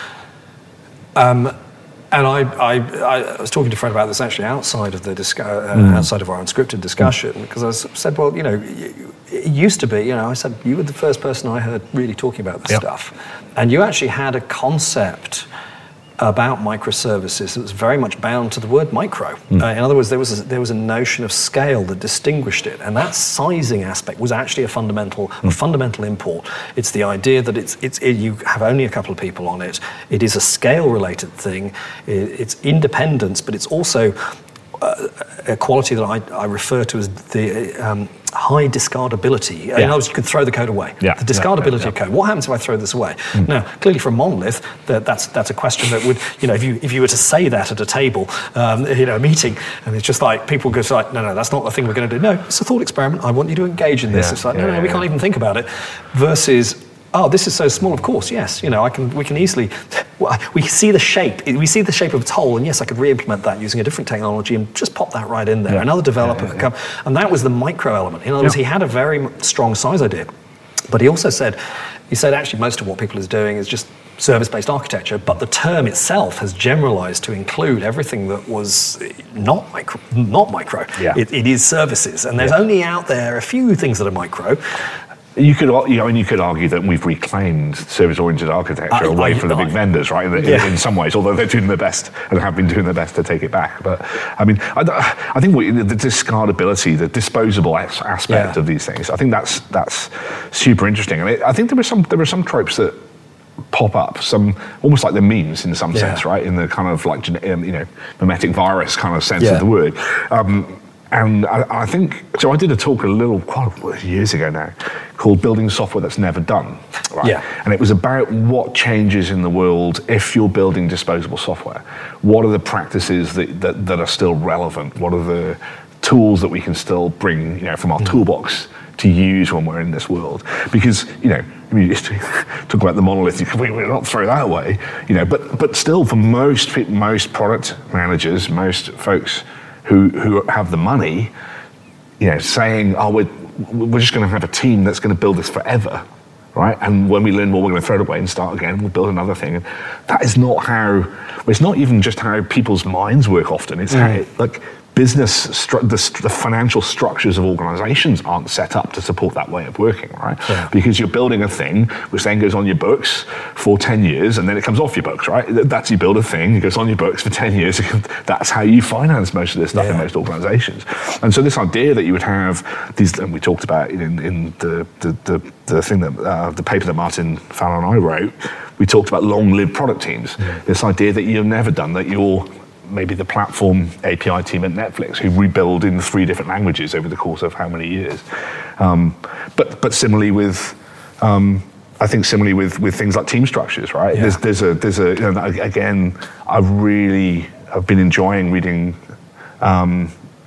Um, and I, I, I was talking to Fred about this actually outside of the discu- uh, mm. outside of our unscripted discussion, because I was, said, well, you know, it used to be, you know, I said you were the first person I heard really talking about this yep. stuff, and you actually had a concept about microservices that was very much bound to the word micro. Mm. Uh, in other words, there was a, there was a notion of scale that distinguished it, and that sizing aspect was actually a fundamental mm. a fundamental import. It's the idea that it's it's it, you have only a couple of people on it. It is a scale-related thing. It, it's independence, but it's also uh, a quality that I, I refer to as the um, high discardability. Yeah. In other words, you could throw the code away. Yeah. The discardability yeah, yeah, yeah. of code. What happens if I throw this away? Mm. Now, clearly for a monolith, that, that's that's a question that would, you know, if you if you were to say that at a table, um, you know, a meeting, and it's just like, people go like, no, no, that's not the thing we're going to do. No, it's a thought experiment. I want you to engage in this. Yeah. It's like, no, yeah, no, we yeah. can't even think about it. Versus, oh, this is so small, of course, yes. You know, I can. We can easily, we see the shape, we see the shape of its hole, and yes, I could re-implement that using a different technology and just pop that right in there. Yeah. Another developer yeah, yeah, could come, and that was the micro element. In other words, yeah. he had a very strong size idea, but he also said, he said actually most of what people is doing is just service-based architecture, but the term itself has generalized to include everything that was not micro. Not micro. Yeah. It, it is services, and there's yeah. only out there a few things that are micro. You could, you know, and you could argue that we've reclaimed service-oriented architecture I, away I, from the I, big vendors, right? In, yeah. in some ways, although they're doing their best and have been doing their best to take it back. But I mean, I, I think what, the discardability, the disposable aspect yeah. of these things, I think that's that's super interesting. And it, I think there were some there were some tropes that pop up, some almost like the memes in some yeah. sense, right? In the kind of like you know mimetic virus kind of sense yeah. of the word. Um, And I, I think, so I did a talk a little, quite years ago now, called Building Software That's Never Done. Right? Yeah. And it was about what changes in the world if you're building disposable software. What are the practices that, that, that are still relevant? What are the tools that we can still bring, you know, from our mm. toolbox to use when we're in this world? Because, you know, I mean, you used to talk about the monolith, you can, we, we're not throw that away, you know, but, but still for most, most product managers, most folks who who have the money, you know, saying, oh, we're, we're just going to have a team that's going to build this forever, right? And when we learn more, we're going to throw it away and start again, we'll build another thing. And that is not how, well, it's not even just how people's minds work often, it's mm. how, it, like, business, stru- the, the financial structures of organizations aren't set up to support that way of working, right? Yeah. Because you're building a thing which then goes on your books for ten years and then it comes off your books, right? That's, you build a thing, it goes on your books for ten years. That's how you finance most of this stuff yeah. in most organizations. And so this idea that you would have these, and we talked about in, in the, the, the, the thing that, uh, the paper that Martin Fowler and I wrote, we talked about long-lived product teams. Mm. This idea that you've never done, that you're maybe the platform A P I team at Netflix who rebuild in three different languages over the course of how many years. Um, but but similarly with, um, I think similarly with, with things like team structures, right? Yeah. There's there's a there's a you know, again, I really have been enjoying reading um,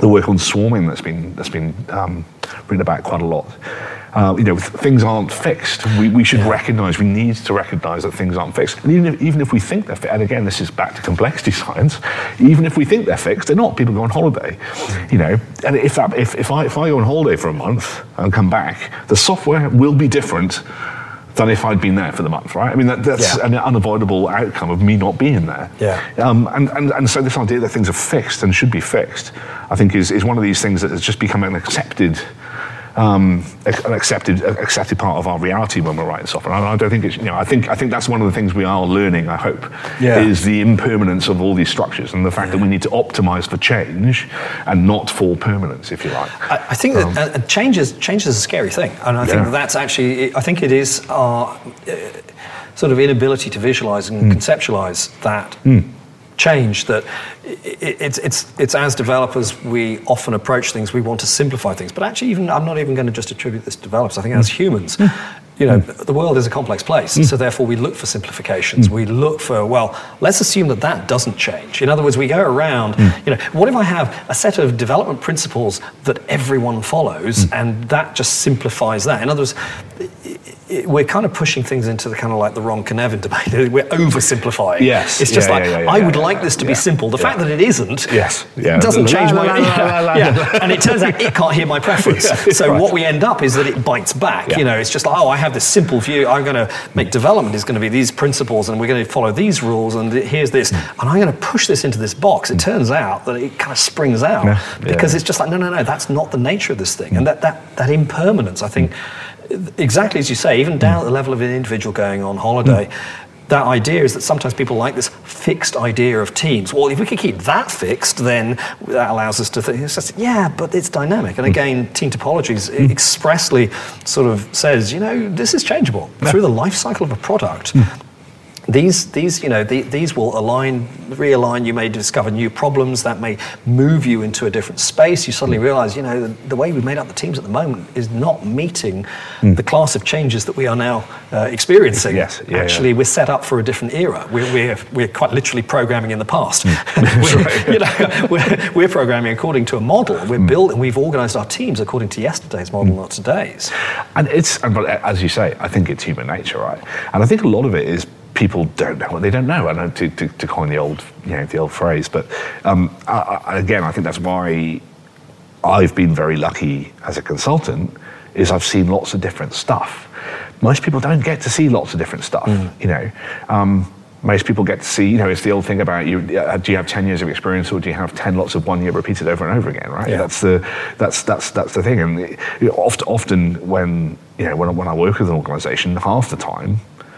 the work on swarming that's been that's been um, written about quite a lot. Uh, you know, things aren't fixed. We, we should yeah. recognise, we need to recognise that things aren't fixed. And even if, even if we think they're fixed, and again, this is back to complexity science, even if we think they're fixed, they're not. People go on holiday, you know. And if that, if, if, I, if I go on holiday for a month and come back, the software will be different than if I'd been there for the month, right? I mean, that, that's yeah. an unavoidable outcome of me not being there. Yeah. Um, and, and, and so this idea that things are fixed and should be fixed, I think is, is one of these things that has just become an accepted Um, an accepted accepted part of our reality when we're writing software. And I don't think it's, you know, I think I think that's one of the things we are learning, I hope, yeah. is the impermanence of all these structures and the fact yeah. that we need to optimize for change and not for permanence, if you like. I, I think um, that uh, change is change is a scary thing, and I think yeah. that's actually, I think it is our uh, sort of inability to visualize and mm. conceptualize that. Mm. change that it, it's it's it's as developers we often approach things, we want to simplify things, but actually even I'm not even going to just attribute this to developers. I think as humans, you know, the world is a complex place, so therefore we look for simplifications. We look for, well, let's assume that that doesn't change. In other words, we go around, you know, what if I have a set of development principles that everyone follows and that just simplifies that? In other words, we're kind of pushing things into the kind of like the Ron Kneven debate. We're oversimplifying. Yes. It's just yeah, like, yeah, yeah, I yeah, would yeah, like yeah, this to yeah, be simple. The yeah. fact that it isn't yes. yeah. doesn't la, change la, my... la, la, la, la, yeah. And it turns out it can't hear my preference. yeah, so right. what we end up is that it bites back. Yeah. You know, it's just like, oh, I have this simple view. I'm going to make development is going to be these principles and we're going to follow these rules and here's this. Mm. And I'm going to push this into this box. It turns out that it kind of springs out yeah. because yeah. it's just like, no, no, no, that's not the nature of this thing. And that, that, that impermanence, I think, exactly as you say, even down at the level of an individual going on holiday, mm. that idea is that sometimes people like this fixed idea of teams. Well, if we could keep that fixed, then that allows us to think, it's just, yeah, but it's dynamic. And again, team topologies mm. expressly sort of says, you know, this is changeable. Yeah. Through the life cycle of a product, mm. These, these, you know, the, these will align, realign. You may discover new problems that may move you into a different space. You suddenly realise, you know, the, the way we've made up the teams at the moment is not meeting mm. the class of changes that we are now uh, experiencing. Yes, yeah, Actually, yeah. we're set up for a different era. We're, we're, we're quite literally programming in the past. Mm. we're, you know, we're, we're programming according to a model. We're mm. building. We've organised our teams according to yesterday's model, mm. not today's. And it's, and, but as you say, I think it's human nature, right? And I think a lot of it is. People don't know what they don't know. I know to, to, to coin the old, you know, the old phrase, but um, I, I, again, I think that's why I've been very lucky as a consultant. Is I've seen lots of different stuff. Most people don't get to see lots of different stuff. Mm. You know, um, most people get to see. You know, it's the old thing about you. Uh, do you have ten years of experience, or do you have ten lots of one year repeated over and over again? Right. Yeah. That's the that's that's that's the thing. And you know, often, often when you know when when I work with an organisation, half the time.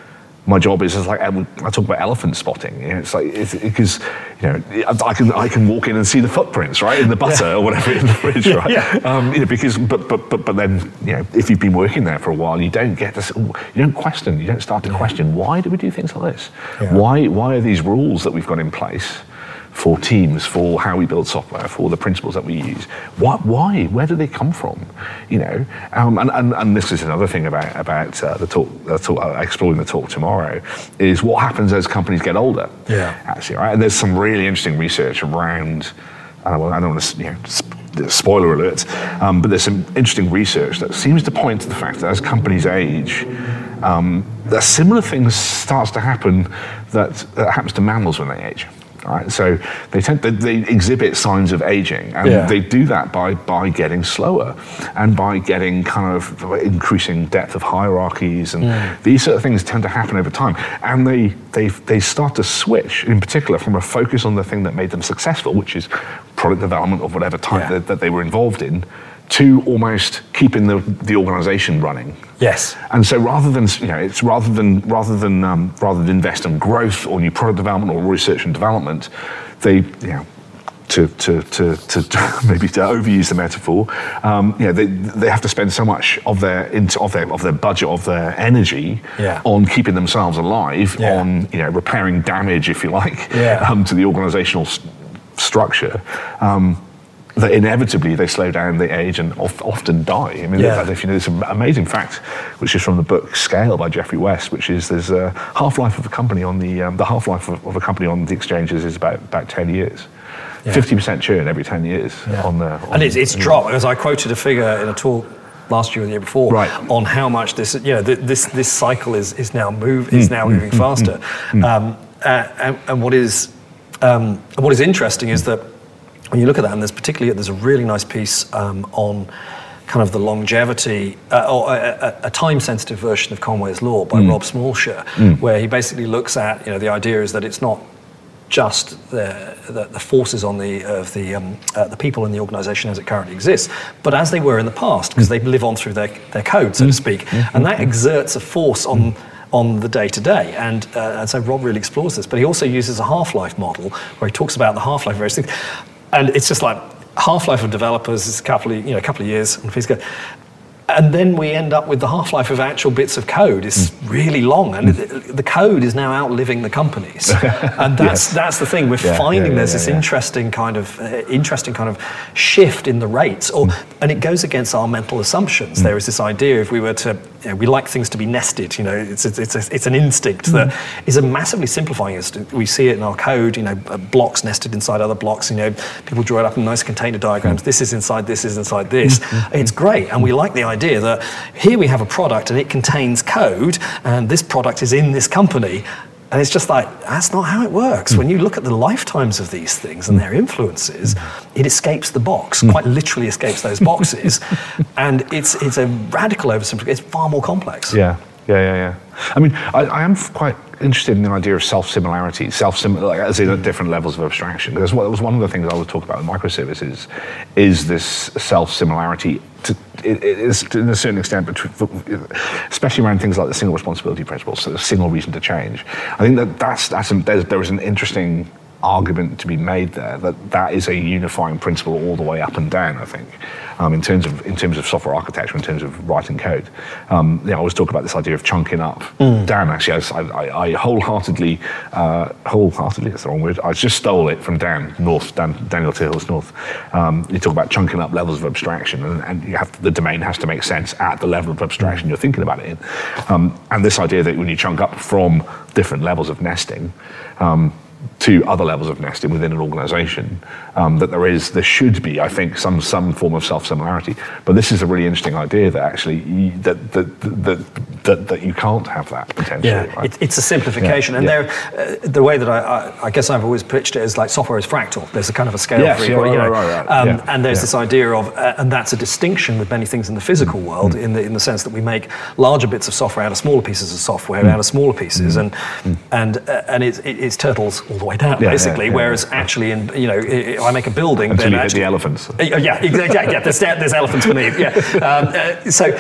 My job is, is like I talk about elephant spotting. You know, it's like it's because you know I can I can walk in and see the footprints right in the butter yeah. or whatever in the fridge, right? Yeah. Um, you know, because but but but but then you know if you've been working there for a while, you don't get to you don't question, you don't start to question why do we do things like this? Yeah. Why why are these rules that we've got in place? For teams, for how we build software, for the principles that we use. What, why? Where do they come from? You know, um, and, and and this is another thing about about uh, the talk, the talk uh, exploring the talk tomorrow is what happens as companies get older. Yeah, actually, right. And there's some really interesting research around. I don't, I don't want to, you know, sp- spoiler alert, um, but there's some interesting research that seems to point to the fact that as companies age, um, that similar things starts to happen that, that happens to mammals when they age. Right, so they tend to, they exhibit signs of aging, and yeah. they do that by by getting slower, and by getting kind of increasing depth of hierarchies, and mm. these sort of things tend to happen over time. And they they they start to switch, in particular, from a focus on the thing that made them successful, which is product development of whatever type yeah. that, that they were involved in, to almost keeping the the organisation running. Yes. And so rather than you know, it's rather than rather than um, rather than invest in growth or new product development or research and development, they you know, to to to, to, to maybe to overuse the metaphor, um, you know, they they have to spend so much of their of their of their budget of their energy yeah. on keeping themselves alive, yeah. on you know repairing damage, if you like, yeah. um, to the organisational st- structure. Um, that inevitably they slow down, they age, and of, often die. I mean, yeah. if you know, there's an amazing fact, which is from the book Scale by Geoffrey West, which is there's a half-life of a company on the um, the half-life of, of a company on the exchanges is about about ten years. Yeah. fifty percent churn every ten years yeah. on the... On, and it's, it's dropped, as I quoted a figure in a talk last year or the year before, right. on how much this, you know, this this cycle is is now move is now mm, moving mm, faster. Mm, mm. Um, uh, and, and what is um, what is interesting is that when you look at that, and there's particularly there's a really nice piece um, on kind of the longevity, uh, or a, a, a time-sensitive version of Conway's Law by mm. Rob Smallshire, mm. where he basically looks at, you know, the idea is that it's not just the, the, the forces on the of the um, uh, the people in the organisation as it currently exists, but as they were in the past, because they live on through their, their code, so to speak, mm-hmm. and that exerts a force on on the day to day. And uh, and so Rob really explores this, but he also uses a half-life model where he talks about the half-life of various things, and it's just like half-life of developers is a couple of you know a couple of years, and please go. And then we end up with the half-life of actual bits of code is mm. really long, and mm. the code is now outliving the companies, and that's yes. that's the thing. We're yeah, finding yeah, there's yeah, this yeah. interesting kind of uh, interesting kind of shift in the rates, or mm. and it goes against our mental assumptions. Mm. There is this idea if we were to, you know, we like things to be nested. You know, it's it's it's, a, it's an instinct mm. that is a massively simplifying instinct. We see it in our code. You know, blocks nested inside other blocks. You know, people draw it up in nice container diagrams. Mm. This is inside. This is inside this. Mm. It's great, and we like the idea that here we have a product and it contains code, and this product is in this company, and it's just like, that's not how it works. Mm. When you look at the lifetimes of these things and their influences, it escapes the box, mm. quite literally escapes those boxes, and it's it's a radical oversimplification. It's far more complex. Yeah, yeah, yeah, yeah. I mean, I, I am quite interested in the idea of self-similarity, self-sim, like, as in at different levels of abstraction. Because what was one of the things I would talk about with microservices is this self-similarity, to, it, it is to a certain extent, especially around things like the single responsibility principle, so the single reason to change. I think that that's, that's an, there's, there is an interesting argument to be made there that that is a unifying principle all the way up and down, I think, um, in terms of in terms of software architecture, in terms of writing code. Um, you know, I always talk about this idea of chunking up. Mm. Dan, actually, I, I, I wholeheartedly, uh, wholeheartedly, that's the wrong word, I just stole it from Dan North, Dan, Daniel Tierhorst North. Um, you talk about chunking up levels of abstraction, and, and you have to, the domain has to make sense at the level of abstraction you're thinking about it in. Um, and this idea that when you chunk up from different levels of nesting, um, to other levels of nesting within an organisation, um, that there is, there should be, I think, some some form of self-similarity. But this is a really interesting idea that actually you, that, that, that that that you can't have that potentially. Yeah, right? it, it's a simplification, yeah, and yeah. there, uh, the way that I, I I guess I've always pitched it is like software is fractal. There's a kind of a scale yes, for yeah, equality, right, you know, right, right, um, yeah, and there's yeah. this idea of, uh, and that's a distinction with many things in the physical world, mm. in the in the sense that we make larger bits of software out of smaller pieces of software, mm. out of smaller pieces, mm. and mm. and uh, and it's it, it's turtles all the way down, yeah, basically. Yeah, yeah, whereas yeah. actually, in you know, if I make a building, until then you actually, hit the elephants. Uh, yeah, exactly. Yeah, yeah, there's, there's elephants beneath. Yeah. Um, uh, so,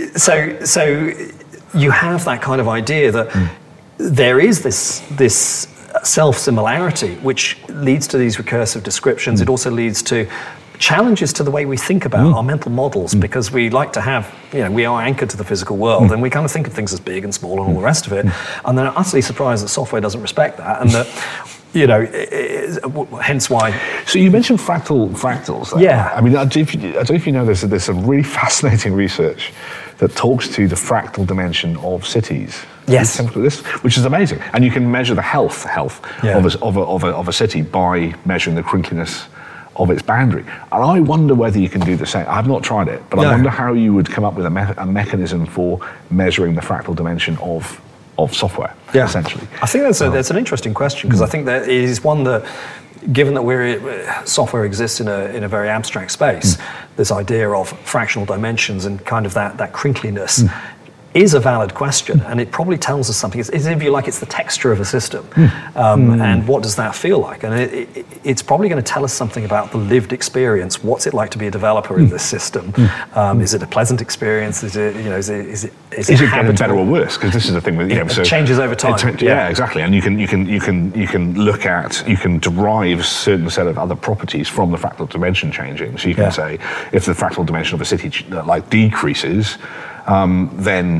so, so you have that kind of idea that mm. there is this this self-similarity, which leads to these recursive descriptions. Mm. It also leads to challenges to the way we think about mm. our mental models, mm. because we like to have, you know, we are anchored to the physical world, mm. and we kind of think of things as big and small and all the rest of it, mm. and then are utterly surprised that software doesn't respect that, and that, you know, it, it, hence why. So you mentioned fractal fractals. There. Yeah. I mean, I don't, if you, I don't know if you know, there's, there's some really fascinating research that talks to the fractal dimension of cities. Yes. This, which is amazing, and you can measure the health health yeah. of, a, of, a, of, a, of a city by measuring the crinkliness of its boundary. And I wonder whether you can do the same. I've not tried it, but no. I wonder how you would come up with a, me- a mechanism for measuring the fractal dimension of of software, yeah. essentially. I think that's, a, that's an interesting question, because mm. I think that it is one that, given that we're, software exists in a in a very abstract space, mm. this idea of fractional dimensions and kind of that, that crinkliness mm. is a valid question, and it probably tells us something. It's, it's, if you like, it's the texture of a system, mm. Um, mm. and what does that feel like? And it, it, it's probably going to tell us something about the lived experience. What's it like to be a developer mm. in this system? Mm. Um, is it a pleasant experience? Is it, you know, is it is it is, is it, it getting better or worse? Because this is the thing with, you know, it so changes over time. It, yeah. yeah, exactly. And you can you can you can you can look at you can derive a certain set of other properties from the fractal dimension changing. So you can yeah. say if the fractal dimension of a city like decreases, um, then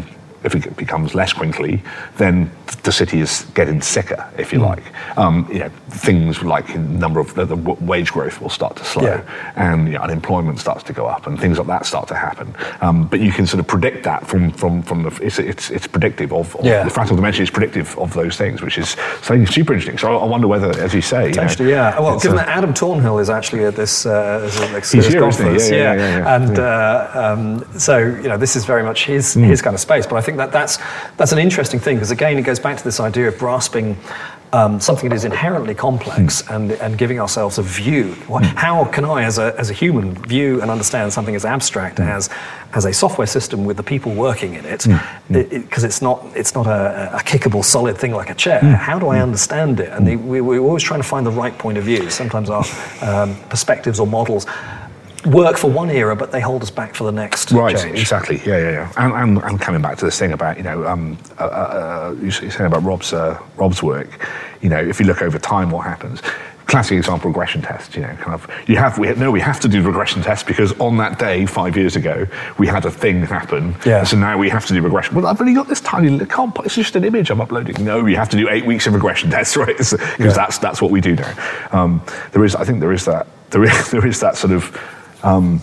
if it becomes less crinkly, then the city is getting sicker, if you mm. like. Um, you know, things like the number of the, the wage growth will start to slow, yeah. and you know, unemployment starts to go up, and things like that start to happen. Um, but you can sort of predict that from from from the it's it's, it's predictive of, of yeah. the fractal dimension is predictive of those things, which is something super interesting. So I, I wonder whether, as you say, potentially, you know, yeah. Well, given a, that Adam Thornhill is actually at this uh, as an he's here, conference, yeah, yeah, yeah, yeah, yeah, and yeah. Uh, um, so you know, this is very much his mm. his kind of space. But I think that that's that's an interesting thing, because again, it goes back to this idea of grasping Um, something that is inherently complex mm. and, and giving ourselves a view. What, mm. How can I, as a, as a human, view and understand something as abstract mm. as as a software system with the people working in it? Because mm. it, it, it's not it's not a, a kickable, solid thing like a chair. Mm. How do I understand it? And the, we, we're always trying to find the right point of view. Sometimes our um, perspectives or models work for one era, but they hold us back for the next right, change. Exactly. Yeah, yeah, yeah. And, and, and coming back to this thing about, you know, um, uh, uh, you're saying about Rob's uh, Rob's work. You know, if you look over time, what happens? Classic example: regression tests. You know, kind of you have we no we have to do regression tests because on that day five years ago we had a thing happen. Yeah. So now we have to do regression. Well, I've only got this tiny little. Can't, it's just an image I'm uploading. No, you have to do eight weeks of regression tests, right? Because yeah. that's that's what we do now. Um, there is, I think, there is that there is there is that sort of. Um,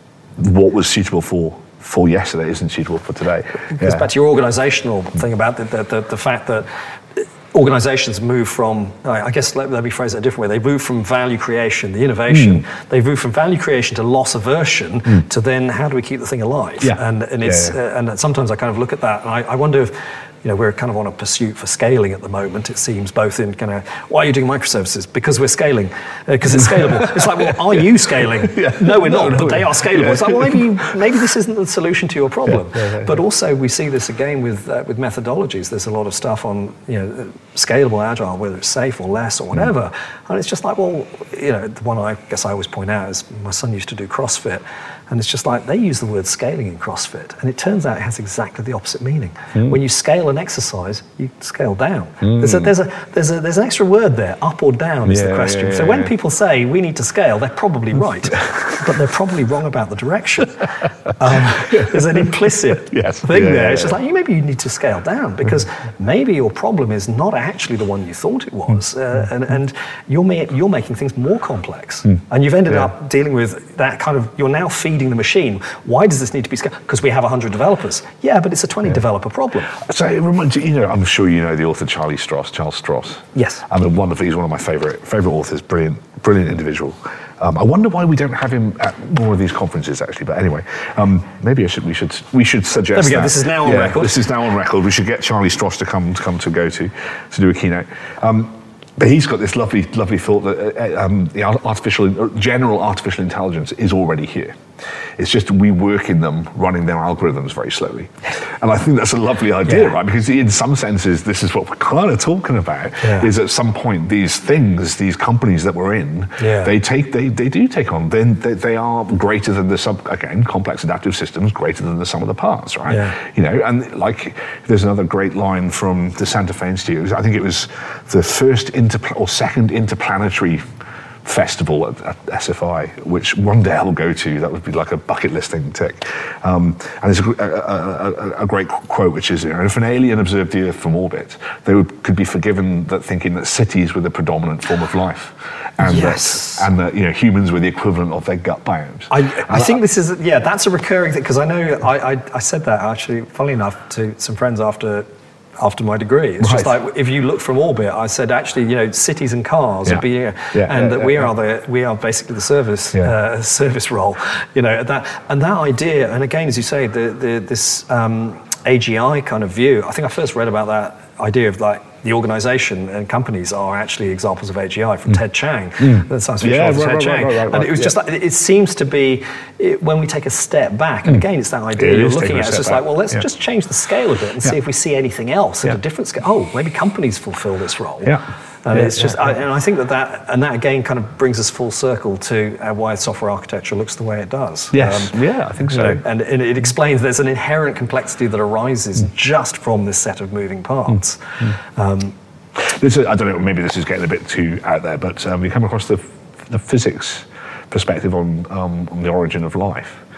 what was suitable for for yesterday isn't suitable for today. It goes yeah. back to your organisational thing about the, the, the, the fact that organisations move from, I guess let, let me phrase it a different way, they move from value creation, the innovation, mm. they move from value creation to loss aversion mm. to then how do we keep the thing alive? Yeah. And, and, it's, yeah, yeah. Uh, and sometimes I kind of look at that and I, I wonder if, you know, we're kind of on a pursuit for scaling at the moment, it seems, both in kind of, why are you doing microservices? Because we're scaling, because uh, it's scalable. It's like, well, are you scaling? Yeah. No, we're not, no, no, but they are scalable. Yeah. It's like, well, maybe you, maybe this isn't the solution to your problem. Yeah, yeah, yeah, but yeah. also we see this again with uh, with methodologies. There's a lot of stuff on, you know, scalable agile, whether it's safe or less or whatever. Mm. And it's just like, well, you know, the one I guess I always point out is my son used to do CrossFit. And it's just like, they use the word scaling in CrossFit, and it turns out it has exactly the opposite meaning. Mm. When you scale an exercise, you scale down. Mm. There's, a, there's, a, there's, a, there's an extra word there, up or down is yeah, the question. Yeah, yeah, so when yeah. people say we need to scale, they're probably right, but they're probably wrong about the direction. Um, there's an implicit yes. thing yeah, there. yeah, it's just yeah. like, you, maybe you need to scale down, because maybe your problem is not actually the one you thought it was, uh, and, and you're, ma- you're making things more complex. Mm. And you've ended yeah. up dealing with that kind of, you're now feeding the machine. Why does this need to be scaled? Because we have one hundred developers. Yeah, but it's a twenty yeah. developer problem. So it reminds you, you know, I'm sure you know the author Charlie Stross, Charles Stross. Yes. I mean, wonderful. He's one of my favourite favourite authors. Brilliant, brilliant individual. Um, I wonder why we don't have him at more of these conferences, actually. But anyway, um, maybe I should, we should we should suggest. There we go. That. This is now on yeah, record. This is now on record. We should get Charlie Stross to come to come to go to to do a keynote. Um, But he's got this lovely, lovely thought that uh, um, the artificial, general artificial intelligence is already here. It's just we work in them, running their algorithms very slowly. And I think that's a lovely idea, yeah. right? Because in some senses, this is what we're kind of talking about, yeah. is at some point these things, these companies that we're in, yeah. they take, they, they do take on, then they, they are greater than the sub, again, complex adaptive systems, greater than the sum of the parts, right? Yeah. You know, and like, there's another great line from the Santa Fe Institute. I think it was the first interpl- or second interplanetary festival at, at S F I, which one day I'll go to. That would be like a bucket list thing to tick. Um, and there's a, a, a, a great quote, which is, you know, if an alien observed the Earth from orbit, they would, could be forgiven that thinking that cities were the predominant form of life, and yes. that, and that, you know, humans were the equivalent of their gut biomes. I, I think this is, yeah, that's a recurring thing, because I know I, I, I said that actually, funnily enough, to some friends after after my degree. It's right. just like, if you look from orbit, I said, actually, you know, cities and cars yeah. are being, yeah. and that yeah, we yeah, are yeah. the we are basically the service yeah. uh, service role, you know, that and that idea. And again, as you say, the, the this um, A G I kind of view. I think I first read about that idea of like the organisation and companies are actually examples of A G I from mm. Ted Chiang, mm. the science fiction yeah, author right, Ted right, Chiang. Right, right, right, and it was yeah. just like, it seems to be, it, when we take a step back, and mm. again, it's that idea it you're looking at, it's just back. like, well, let's yeah. just change the scale a bit and yeah. see if we see anything else at yeah. a different scale. Oh, maybe companies fulfill this role. Yeah. And yeah, it's just, yeah, I, yeah. and I think that that, and that again kind of brings us full circle to uh, why software architecture looks the way it does. Yes, um, yeah, I think so. You know, and, and it explains there's an inherent complexity that arises mm. just from this set of moving parts. Mm. Um, this is, I don't know, maybe this is getting a bit too out there, but um, we come across the the physics perspective on um, on the origin of life.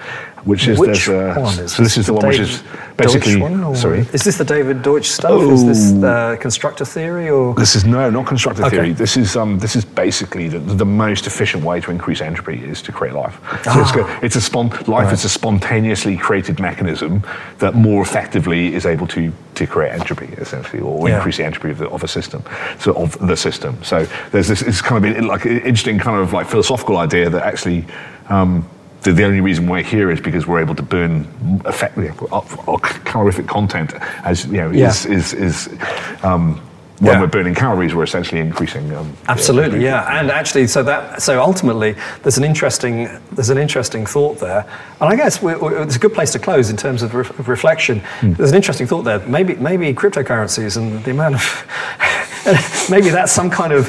which is which there's a, one is so this is the, the one David which is basically one, sorry. Is this the David Deutsch stuff? Oh. Is this uh, constructor theory or? This is no, not constructor okay. theory. This is um, this is basically the, the most efficient way to increase entropy is to create life. So ah. it's, go, it's a spon- life right. is a spontaneously created mechanism that more effectively is able to to create entropy essentially, or yeah. increase the entropy of the, of a system, so of the system. So there's this it's kind of like an interesting kind of like philosophical idea that actually. Um, The, the only reason we're here is because we're able to burn effectively calorific content, as you know, yeah. is is, is um, when yeah. we're burning calories, we're essentially increasing. Um, Absolutely, yeah, yeah, and actually, so that so ultimately, there's an interesting there's an interesting thought there, and I guess we're, we're, it's a good place to close in terms of, re- of reflection. Mm. There's an interesting thought there. Maybe maybe cryptocurrencies and the amount of maybe that's some kind of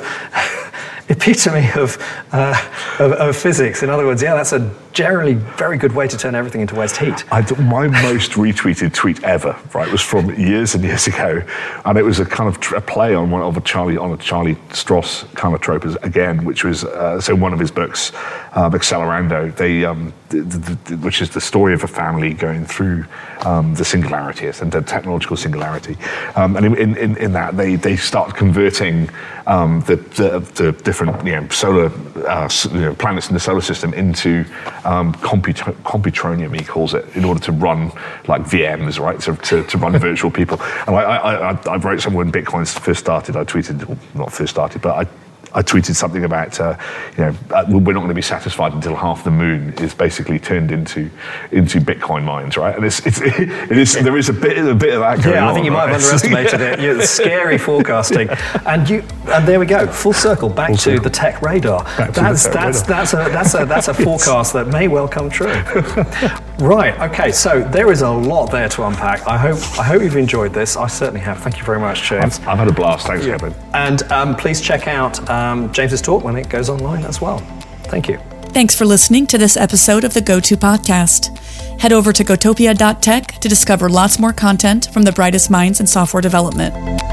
epitome of, uh, of of physics. In other words, yeah, that's a generally very good way to turn everything into waste heat. I, my most retweeted tweet ever, right, was from years and years ago, and it was a kind of tr- a play on one of a Charlie on a Charlie Stross kind of trope again, which was uh, so one of his books, um, Accelerando, they um, the, the, the, which is the story of a family going through um, the singularity and the technological singularity, um, and in, in in that they they start converting um, the, the the different you know solar uh, you know, planets in the solar system into Um, comput- computronium, he calls it, in order to run like V Ms, right? To, to, to run virtual people. And I, I, I, I wrote somewhere when Bitcoin first started. I tweeted, well, not first started, but I. I tweeted something about, uh, you know, uh, we're not going to be satisfied until half the moon is basically turned into into Bitcoin mines, right? And it's, it's it is there is a bit a bit of that going on. Yeah, I think you right? might have underestimated it. You're scary forecasting, and you and there we go, full circle back full to circle. the tech radar. Back that's to the tech that's radar. that's a that's a that's a forecast that may well come true. Right. Okay. So there is a lot there to unpack. I hope I hope you've enjoyed this. I certainly have. Thank you very much, James. I've, I've had a blast. Thanks, Kevin. And um, please check out um, James's talk when it goes online as well. Thank you. Thanks for listening to this episode of the GoTo Podcast. Head over to gotopia dot tech to discover lots more content from the brightest minds in software development.